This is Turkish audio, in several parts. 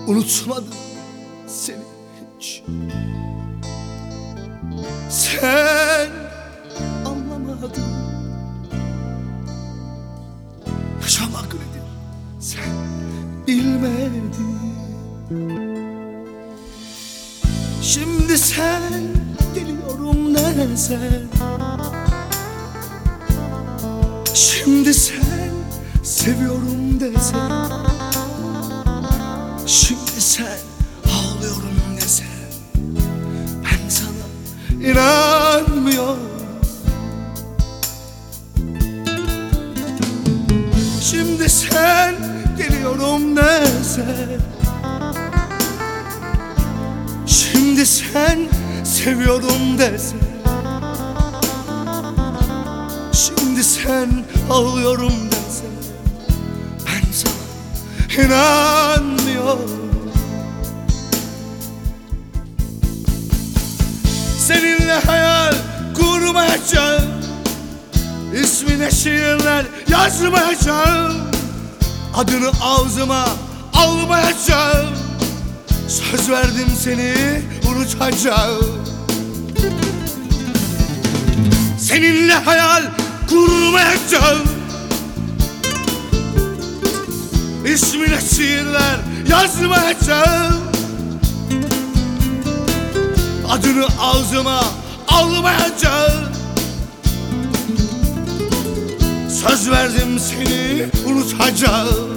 unutmadım seni hiç. Sen anlamadın yaşamak nedir, sen bilmedin. Şimdi sen geliyorum desen, şimdi sen seviyorum desen, şimdi sen ağlıyorum desen, ben sana inanmıyorum. Şimdi sen geliyorum desen, şimdi sen seviyorum desen, şimdi sen ağlıyorum desen, ben sana inanmıyorum. Seninle hayal kurmayacağım, ismine şiirler yazmayacağım, adını ağzıma almayacağım. Söz verdim seni unutacağım. Seninle hayal kurmayacağım, ismine şiirler yazmayacağım, adını ağzıma almayacağım. Söz verdim seni unutacağım.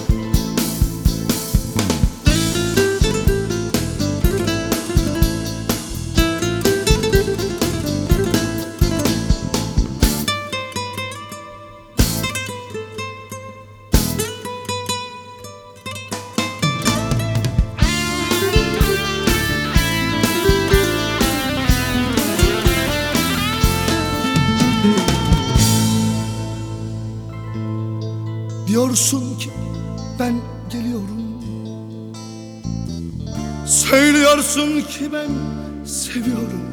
Diyorsun ki ben geliyorum, söylüyorsun ki ben seviyorum,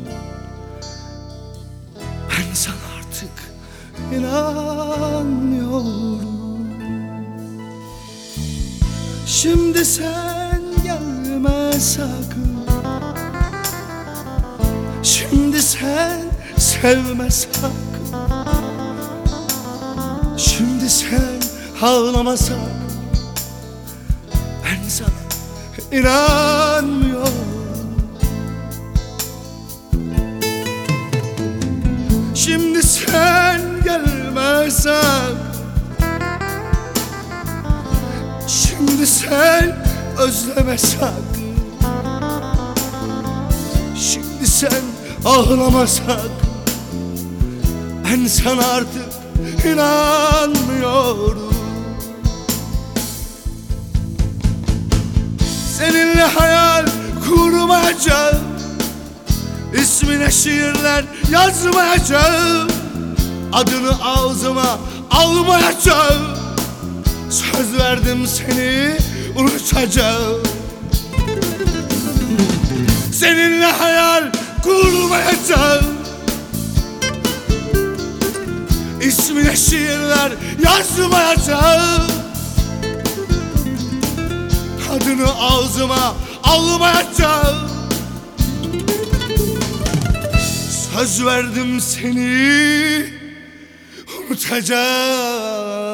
ben sana artık inanmıyorum. Şimdi sen gelme sakın, şimdi sen sevme sakın, şimdi sen ağlamasak, ben sana inanmıyorum. Şimdi sen gelmezsen, şimdi sen özlemesen, şimdi sen ağlamasak, ben sana artık inanmıyorum. Seninle hayal kurmayacağım, ismine şiirler yazmayacağım, adını ağzıma almayacağım. Söz verdim seni unutacağım. Seninle hayal kurmayacağım, ismine şiirler yazmayacağım, adını ağzıma almayacağım. Söz verdim seni unutacağım.